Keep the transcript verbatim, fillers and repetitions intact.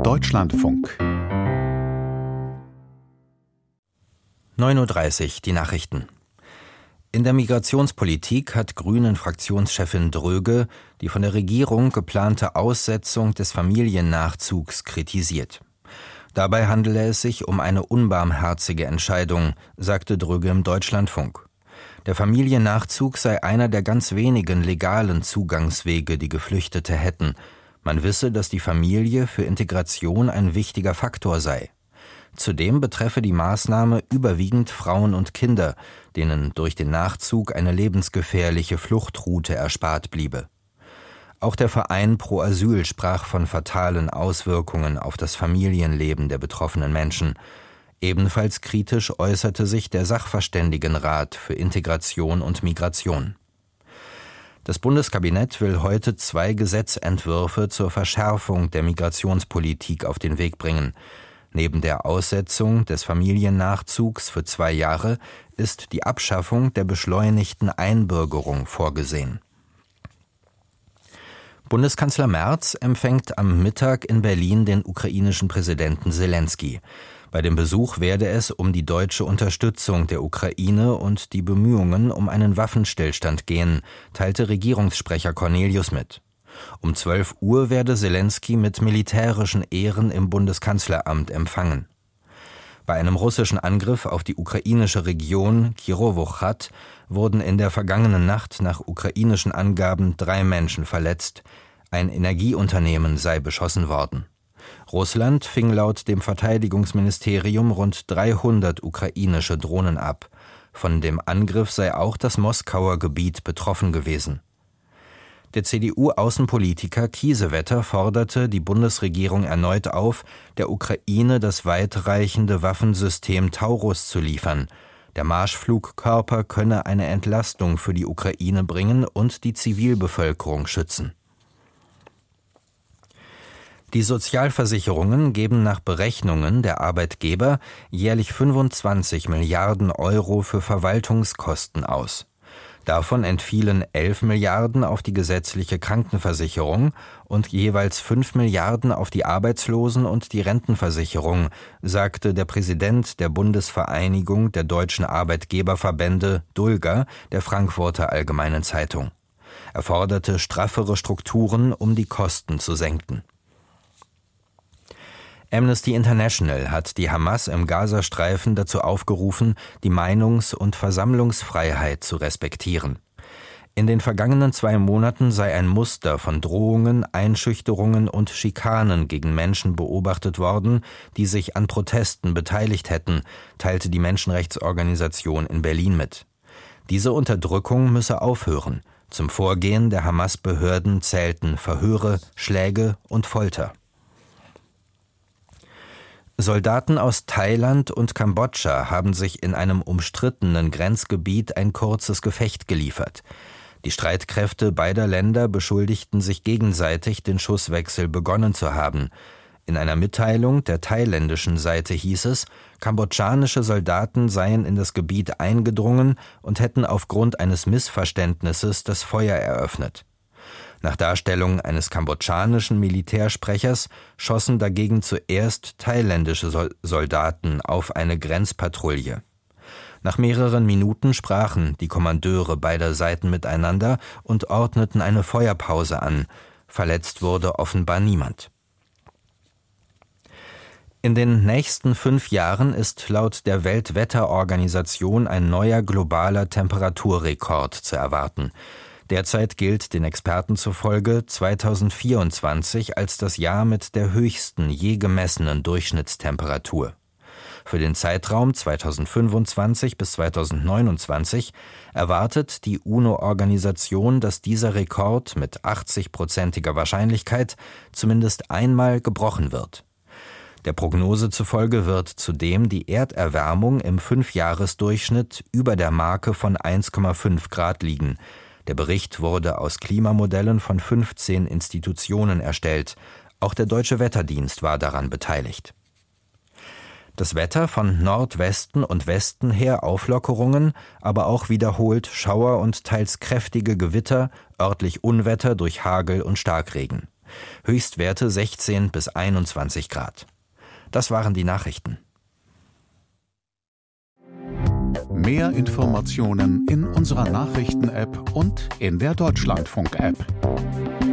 Deutschlandfunk. neun Uhr dreißig, die Nachrichten. In der Migrationspolitik hat Grünen-Fraktionschefin Dröge die von der Regierung geplante Aussetzung des Familiennachzugs kritisiert. Dabei handele es sich um eine unbarmherzige Entscheidung, sagte Dröge im Deutschlandfunk. Der Familiennachzug sei einer der ganz wenigen legalen Zugangswege, die Geflüchtete hätten. Man wisse, dass die Familie für Integration ein wichtiger Faktor sei. Zudem betreffe die Maßnahme überwiegend Frauen und Kinder, denen durch den Nachzug eine lebensgefährliche Fluchtroute erspart bliebe. Auch der Verein Pro Asyl sprach von fatalen Auswirkungen auf das Familienleben der betroffenen Menschen. Ebenfalls kritisch äußerte sich der Sachverständigenrat für Integration und Migration. Das Bundeskabinett will heute zwei Gesetzentwürfe zur Verschärfung der Migrationspolitik auf den Weg bringen. Neben der Aussetzung des Familiennachzugs für zwei Jahre ist die Abschaffung der beschleunigten Einbürgerung vorgesehen. Bundeskanzler Merz empfängt am Mittag in Berlin den ukrainischen Präsidenten Selenskyj. Bei dem Besuch werde es um die deutsche Unterstützung der Ukraine und die Bemühungen um einen Waffenstillstand gehen, teilte Regierungssprecher Cornelius mit. Um zwölf Uhr werde Selenskyj mit militärischen Ehren im Bundeskanzleramt empfangen. Bei einem russischen Angriff auf die ukrainische Region Kirovohrad wurden in der vergangenen Nacht nach ukrainischen Angaben drei Menschen verletzt. Ein Energieunternehmen sei beschossen worden. Russland fing laut dem Verteidigungsministerium rund dreihundert ukrainische Drohnen ab. Von dem Angriff sei auch das Moskauer Gebiet betroffen gewesen. Der C D U-Außenpolitiker Kiesewetter forderte die Bundesregierung erneut auf, der Ukraine das weitreichende Waffensystem Taurus zu liefern. Der Marschflugkörper könne eine Entlastung für die Ukraine bringen und die Zivilbevölkerung schützen. Die Sozialversicherungen geben nach Berechnungen der Arbeitgeber jährlich fünfundzwanzig Milliarden Euro für Verwaltungskosten aus. Davon entfielen elf Milliarden auf die gesetzliche Krankenversicherung und jeweils fünf Milliarden auf die Arbeitslosen- und die Rentenversicherung, sagte der Präsident der Bundesvereinigung der deutschen Arbeitgeberverbände Dulger der Frankfurter Allgemeinen Zeitung. Er forderte straffere Strukturen, um die Kosten zu senken. Amnesty International hat die Hamas im Gazastreifen dazu aufgerufen, die Meinungs- und Versammlungsfreiheit zu respektieren. In den vergangenen zwei Monaten sei ein Muster von Drohungen, Einschüchterungen und Schikanen gegen Menschen beobachtet worden, die sich an Protesten beteiligt hätten, teilte die Menschenrechtsorganisation in Berlin mit. Diese Unterdrückung müsse aufhören. Zum Vorgehen der Hamas-Behörden zählten Verhöre, Schläge und Folter. Soldaten aus Thailand und Kambodscha haben sich in einem umstrittenen Grenzgebiet ein kurzes Gefecht geliefert. Die Streitkräfte beider Länder beschuldigten sich gegenseitig, den Schusswechsel begonnen zu haben. In einer Mitteilung der thailändischen Seite hieß es, kambodschanische Soldaten seien in das Gebiet eingedrungen und hätten aufgrund eines Missverständnisses das Feuer eröffnet. Nach Darstellung eines kambodschanischen Militärsprechers schossen dagegen zuerst thailändische Soldaten auf eine Grenzpatrouille. Nach mehreren Minuten sprachen die Kommandeure beider Seiten miteinander und ordneten eine Feuerpause an. Verletzt wurde offenbar niemand. In den nächsten fünf Jahren ist laut der Weltwetterorganisation ein neuer globaler Temperaturrekord zu erwarten. Derzeit gilt den Experten zufolge zweitausendvierundzwanzig als das Jahr mit der höchsten je gemessenen Durchschnittstemperatur. Für den Zeitraum zweitausendfünfundzwanzig bis zweitausendneunundzwanzig erwartet die UNO-Organisation, dass dieser Rekord mit achtzig-prozentiger Wahrscheinlichkeit zumindest einmal gebrochen wird. Der Prognose zufolge wird zudem die Erderwärmung im Fünfjahresdurchschnitt über der Marke von eins Komma fünf Grad liegen. Der Bericht wurde aus Klimamodellen von fünfzehn Institutionen erstellt. Auch der Deutsche Wetterdienst war daran beteiligt. Das Wetter von Nordwesten und Westen her Auflockerungen, aber auch wiederholt Schauer und teils kräftige Gewitter, örtlich Unwetter durch Hagel und Starkregen. Höchstwerte sechzehn bis einundzwanzig Grad. Das waren die Nachrichten. Mehr Informationen in unserer Nachrichten-App und in der Deutschlandfunk-App.